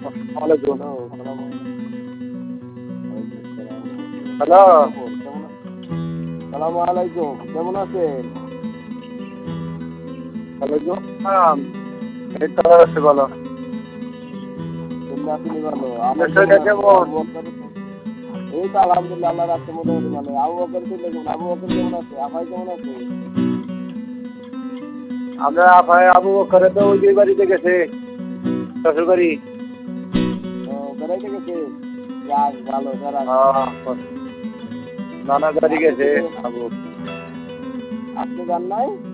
ওয়ালাইকুম। Hello, hello, সালামু আলাইকুম, কেমন আছেন? ওয়ালাইকুম আসসালাম। এই তো আছে বলো। কেমন আছেন? ভালো। আপনার শরীরটা কেমন? এই তো আলহামদুলিল্লাহ, আল্লাহ রাখছে মোটামুটি ভালো। আবু বকর কেমন? আবু বকর কেমন আছে? আপাই কেমন আছে? আমরা আবু বকরে তো ওই বাড়িতে গেছে, শ্বশুর বাড়ি। ও, বেড়াইতে গেছে? যাক ভালো, বেড়াক। নানা বাড়ি গেছে আবু। আপনি যান নাই?